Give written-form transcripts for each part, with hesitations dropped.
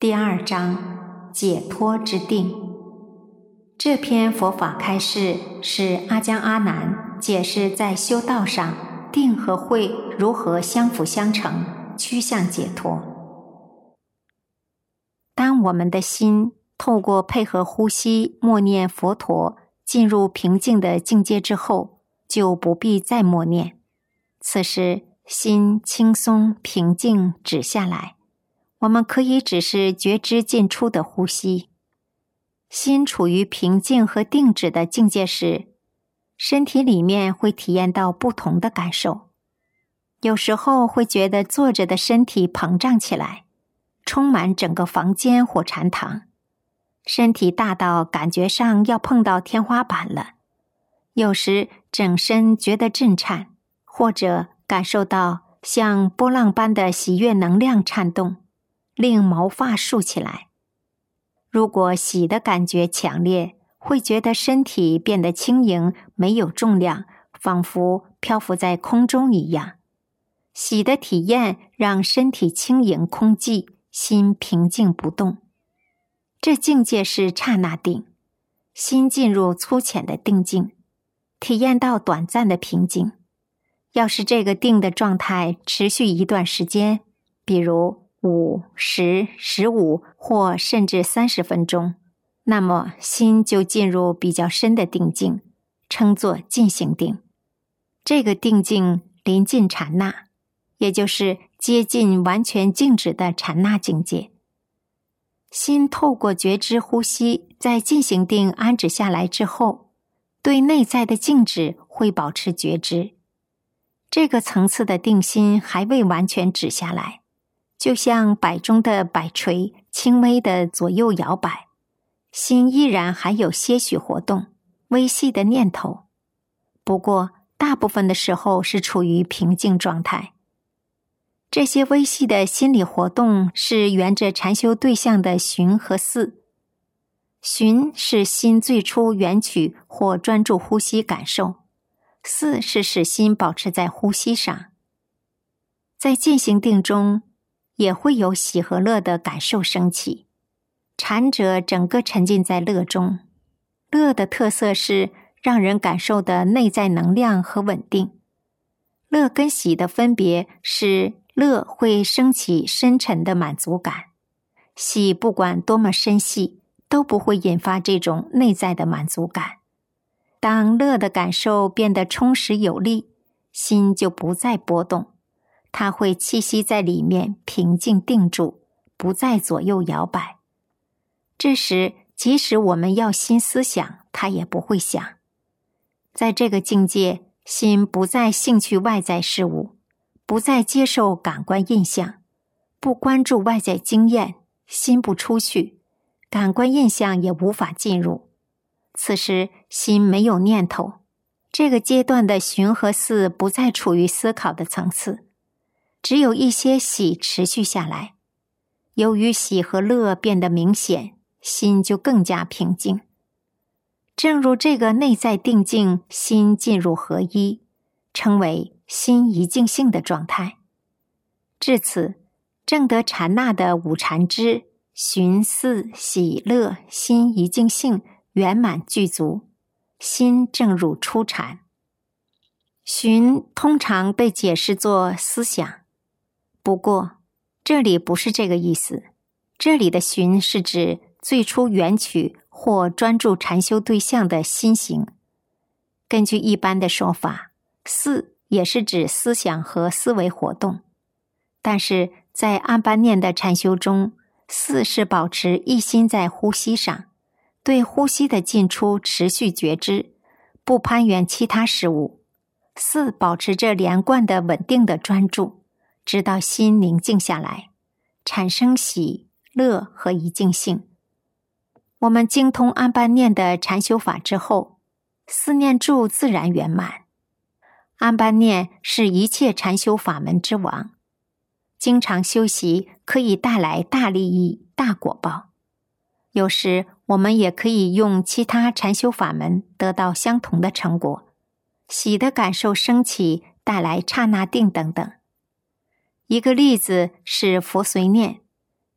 第2章解脱之定。这篇佛法开示是阿姜阿难解释在修道上定和慧如何相辅相成，趋向解脱。当我们的心透过配合呼吸默念佛陀进入平静的境界之后，就不必再默念。此时心轻松平静止下来，我们可以只是觉知进出的呼吸。心处于平静和定止的境界时，身体里面会体验到不同的感受。有时候会觉得坐着的身体膨胀起来，充满整个房间或禅堂，身体大到感觉上要碰到天花板了。有时整身觉得震颤，或者感受到像波浪般的喜悦能量颤动，令毛发竖起来。如果喜的感觉强烈，会觉得身体变得轻盈，没有重量，仿佛漂浮在空中一样。喜的体验让身体轻盈空寂，心平静不动。这境界是刹那定，心进入粗浅的定境，体验到短暂的平静。要是这个定的状态持续一段时间，比如5、10、15或甚至30分钟，那么心就进入比较深的定境，称作进行定。这个定境临近禅那，也就是接近完全静止的禅那境界。心透过觉知呼吸，在进行定安止下来之后，对内在的静止会保持觉知。这个层次的定心还未完全止下来，就像摆钟的摆锤轻微的左右摇摆，心依然还有些许活动，微细的念头。不过大部分的时候是处于平静状态。这些微细的心理活动是沿着禅修对象的寻和思。寻是心最初缘起或专注呼吸感受，思是使心保持在呼吸上。在进行定中，也会有喜和乐的感受升起。禅者整个沉浸在乐中，乐的特色是让人感受的内在能量和稳定。乐跟喜的分别是，乐会升起深沉的满足感，喜不管多么深细，都不会引发这种内在的满足感。当乐的感受变得充实有力，心就不再波动，它会栖息在里面，平静定住，不再左右摇摆。这时即使我们要心思想，它也不会想。在这个境界，心不再兴趣外在事物，不再接受感官印象，不关注外在经验，心不出去，感官印象也无法进入。此时心没有念头，这个阶段的寻和思不再处于思考的层次，只有一些喜持续下来。由于喜和乐变得明显，心就更加平静。正如这个内在定境，心进入合一，称为心一境性的状态。至此，证得禅那的五禅支，寻思喜乐心一境性圆满具足，心正入初禅。寻通常被解释作思想，不过这里不是这个意思。这里的寻是指最初缘起或专注禅修对象的心行。根据一般的说法，思也是指思想和思维活动，但是在安般念的禅修中，思是保持一心在呼吸上，对呼吸的进出持续觉知，不攀缘其他事物。思保持着连贯的稳定的专注，直到心宁静下来，产生喜乐和一境性。我们精通安般念的禅修法之后，思念住自然圆满。安般念是一切禅修法门之王，经常修习可以带来大利益、大果报。有时我们也可以用其他禅修法门得到相同的成果，喜的感受升起，带来刹那定等等。一个例子是佛随念，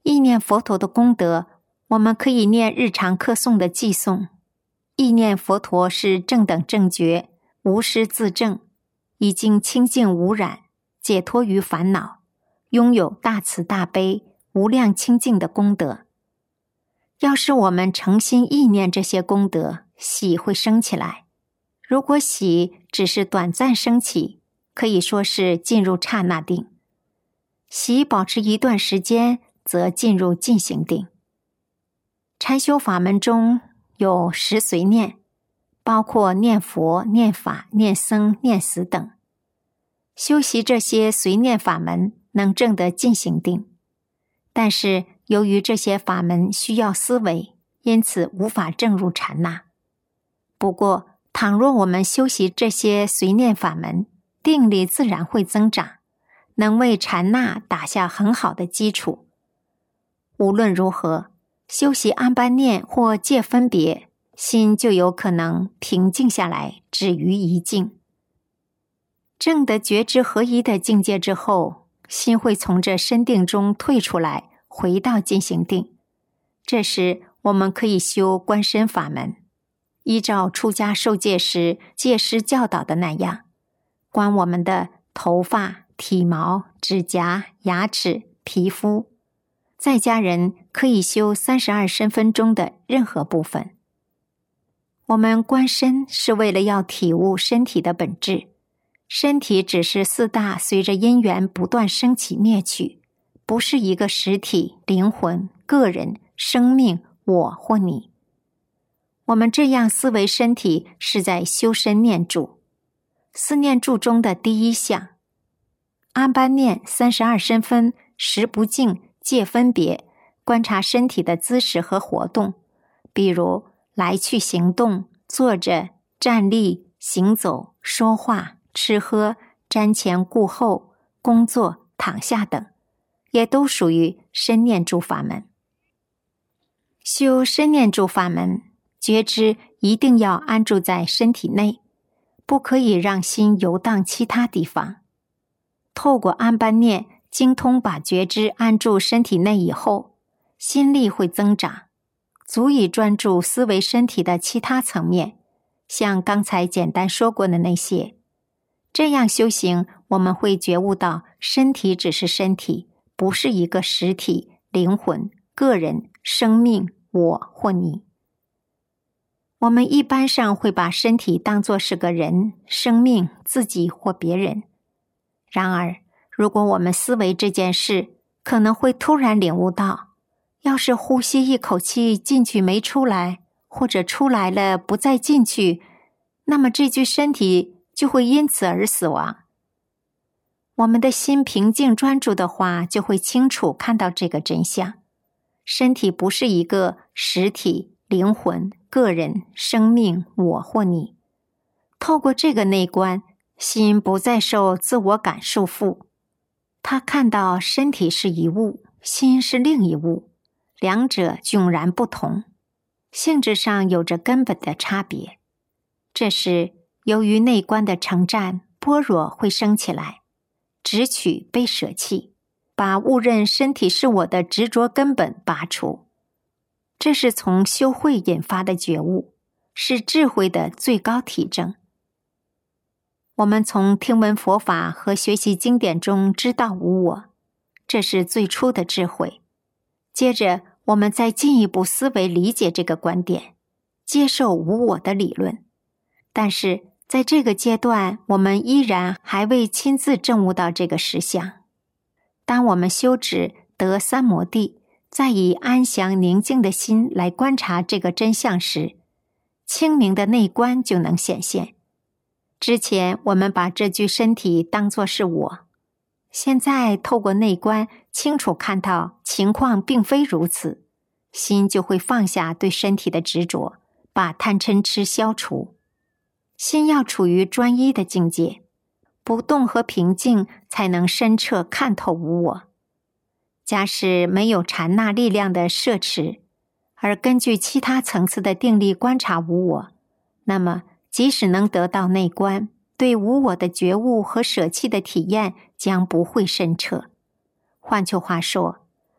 意念佛陀的功德，我们可以念日常课诵的偈颂。意念佛陀是正等正觉，无师自证，已经清净无染，解脱于烦恼，拥有大慈大悲、无量清净的功德。要是我们诚心意念这些功德，喜会升起来。如果喜只是短暂升起，可以说是进入刹那定；喜保持一段时间，则进入进行定。禅修法门中有10随念，包括念佛、念法、念僧、念死等。修习这些随念法门，能证得进行定。但是由于这些法门需要思维，因此无法证入禅那。不过，倘若我们修习这些随念法门，定力自然会增长，能为禅那打下很好的基础。无论如何，修习安般念或戒分别，心就有可能平静下来，止于一境。证得觉知合一的境界之后，心会从这深定中退出来，回到进行定。这时我们可以修观身法门，依照出家受戒时戒师教导的那样，观我们的头发、体毛、指甲、牙齿、皮肤。在家人可以修32身分中的任何部分。我们观身是为了要体悟身体的本质，身体只是4大随着因缘不断升起灭去，不是一个实体、灵魂、个人、生命、我或你。我们这样思维身体是在修身念住。四念住中的第一项，安般念32身分、10不净、戒分别，观察身体的姿势和活动，比如来去行动、坐着、站立、行走、说话、吃喝、瞻前顾后、工作、躺下等，也都属于身念住法门。修身念住法门，觉知一定要安住在身体内，不可以让心游荡其他地方。透过安般念精通把觉知安住身体内以后，心力会增长，足以专注思维身体的其他层面，像刚才简单说过的那些。这样修行，我们会觉悟到身体只是身体，不是一个实体、灵魂、个人、生命、我或你。我们一般上会把身体当作是个人、生命、自己或别人。然而，如果我们思维这件事，可能会突然领悟到，要是呼吸一口气进去没出来，或者出来了不再进去，那么这具身体就会因此而死亡。我们的心平静专注的话，就会清楚看到这个真相。身体不是一个实体、灵魂、个人、生命、我或你。透过这个内观，心不再受自我感束缚。他看到身体是一物，心是另一物，两者迥然不同，性质上有着根本的差别。这时，由于内观的诚湛，般若会升起来，执取被舍弃，把误认身体是我的执着根本拔除。这是从修慧引发的觉悟，是智慧的最高体证。我们从听闻佛法和学习经典中知道无我，这是最初的智慧。接着，我们再进一步思维理解这个观点，接受无我的理论。但是，在这个阶段，我们依然还未亲自证悟到这个实相。当我们修止得三摩地，再以安详宁静的心来观察这个真相时，清明的内观就能显现。之前我们把这具身体当作是我，现在透过内观清楚看到情况并非如此，心就会放下对身体的执着，把贪嗔痴消除。心要处于专一的境界，不动和平静才能深彻看透无我。假使没有禅那力量的摄持，而根据其他层次的定力观察无我，那么即使能得到内观，对无我的觉悟和舍弃的体验将不会深彻。换句话说，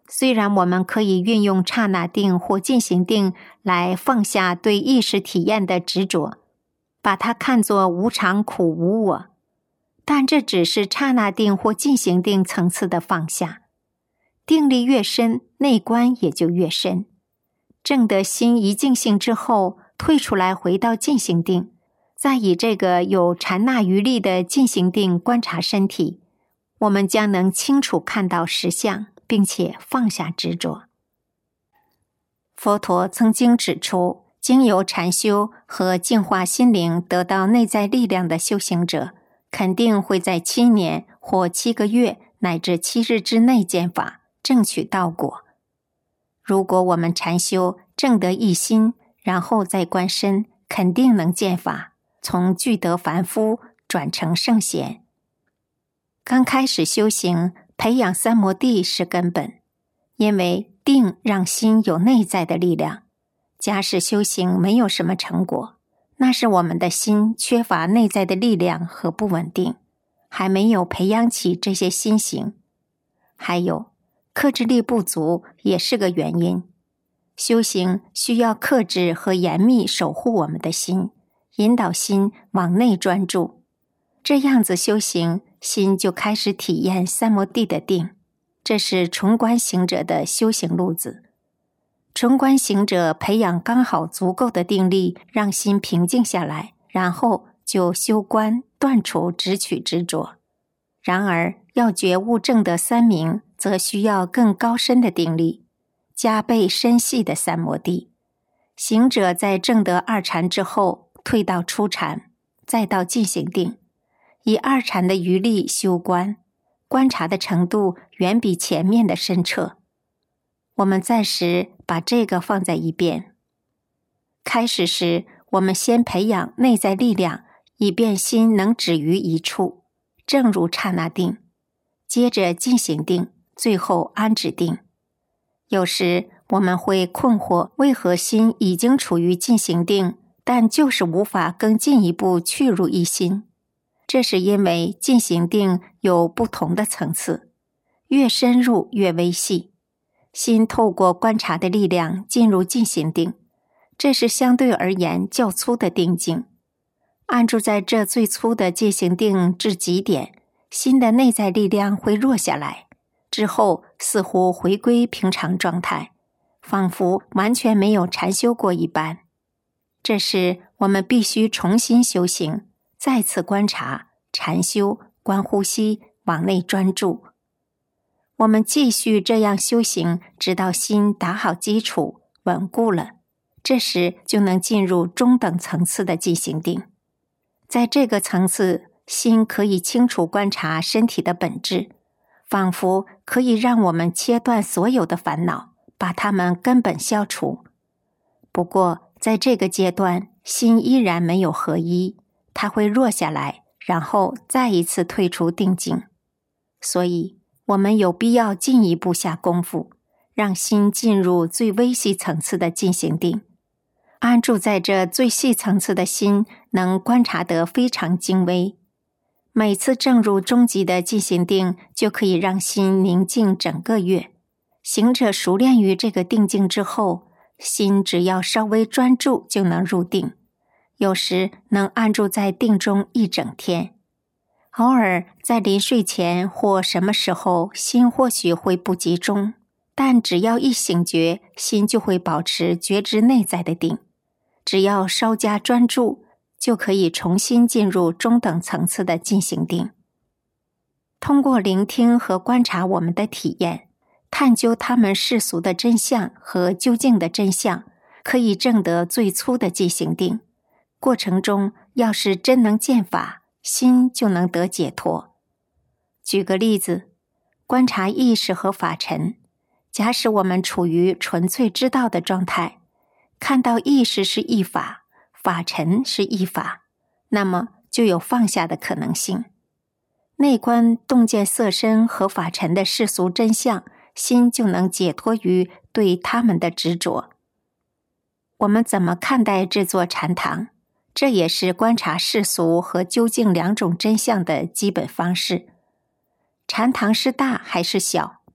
虽然我们可以运用刹那定或进行定来放下对意识体验的执着，把它看作无常苦无我，但这只是刹那定或进行定层次的放下。定力越深，内观也就越深。证得心一净性之后，退出来回到进行定，再以这个有禅那余力的进行定观察身体，我们将能清楚看到实相，并且放下执着。佛陀曾经指出，经由禅修和净化心灵得到内在力量的修行者，肯定会在7年或7个月乃至7日之内见法，证取道果。如果我们禅修证得一心，然后再观身，肯定能见法，从具得凡夫转成圣贤。刚开始修行，培养三摩地是根本，因为定让心有内在的力量。假使修行没有什么成果，那是我们的心缺乏内在的力量和不稳定，还没有培养起这些心行。还有克制力不足也是个原因。修行需要克制和严密守护我们的心，引导心往内专注。这样子修行，心就开始体验三摩地的定，这是纯观行者的修行路子。纯观行者培养刚好足够的定力，让心平静下来，然后就修观，断除执取执着。然而要觉悟证得三明，则需要更高深的定力，加倍深细的三摩地。行者在证得二禅之后，退到初禅，再到进行定，以二禅的余力修观，观察的程度远比前面的深彻。我们暂时把这个放在一边。开始时，我们先培养内在力量，以便心能止于一处，正如刹那定，接着进行定，最后安止定。有时我们会困惑，为何心已经处于进行定，但就是无法更进一步去入一心。这是因为进行定有不同的层次，越深入越微细。心透过观察的力量进入进行定，这是相对而言较粗的定境。按住在这最粗的进行定至极点，心的内在力量会弱下来，之后似乎回归平常状态，仿佛完全没有禅修过一般。这时我们必须重新修行，再次观察、禅修、观呼吸，往内专注。我们继续这样修行，直到心打好基础，稳固了，这时就能进入中等层次的进行定。在这个层次，心可以清楚观察身体的本质，仿佛可以让我们切断所有的烦恼，把它们根本消除。不过在这个阶段，心依然没有合一，它会弱下来，然后再一次退出定境。所以我们有必要进一步下功夫，让心进入最微细层次的进行定。安住在这最细层次的心，能观察得非常精微。每次证入终极的进行定，就可以让心宁静整个月。行者熟练于这个定境之后，心只要稍微专注就能入定，有时能安住在定中一整天。偶尔在临睡前或什么时候，心或许会不集中，但只要一醒觉，心就会保持觉知内在的定。只要稍加专注，就可以重新进入中等层次的进行定。通过聆听和观察我们的体验，探究他们世俗的真相和究竟的真相，可以证得最粗的进行定。过程中要是真能见法，心就能得解脱。举个例子，观察意识和法尘。假使我们处于纯粹知道的状态，看到意识是一法，法尘是一法，那么就有放下的可能性。内观洞见色身和法尘的世俗真相，心就能解脱于对他们的执着。我们怎么看待这座禅堂？这也是观察世俗和究竟两种真相的基本方式。禅堂是大还是小？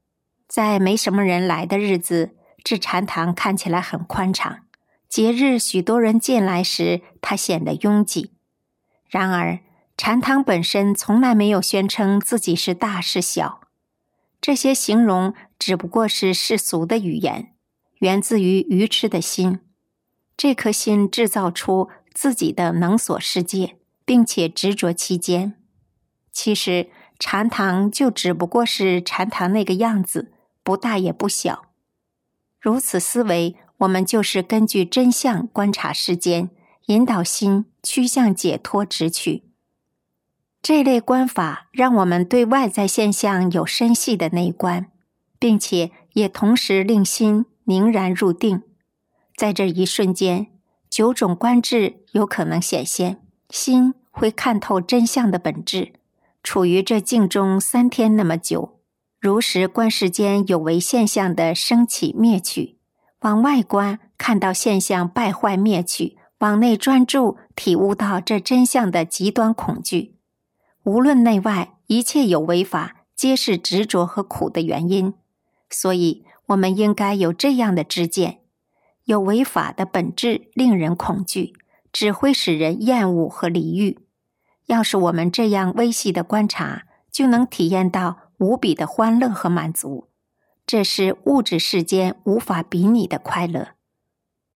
在没什么人来的日子，这禅堂看起来很宽敞；节日许多人进来时，它显得拥挤。然而，禅堂本身从来没有宣称自己是大是小，这些形容只不过是世俗的语言，源自于愚痴的心。这颗心制造出自己的能所世界，并且执着其间。其实禅堂就只不过是禅堂那个样子，不大也不小。如此思维，我们就是根据真相观察世间，引导心趋向解脱直去。这类观法让我们对外在现象有深细的内观，并且也同时令心凝然入定。在这一瞬间，9种观智有可能显现，心会看透真相的本质。处于这境中3天那么久，如实观世间有为现象的升起灭去，往外观看到现象败坏灭去，往内专注体悟到这真相的极端恐惧。无论内外，一切有为法皆是执着和苦的原因。所以我们应该有这样的知见：有为法的本质令人恐惧，只会使人厌恶和离欲。要是我们这样微细的观察，就能体验到无比的欢乐和满足，这是物质世间无法比拟的快乐。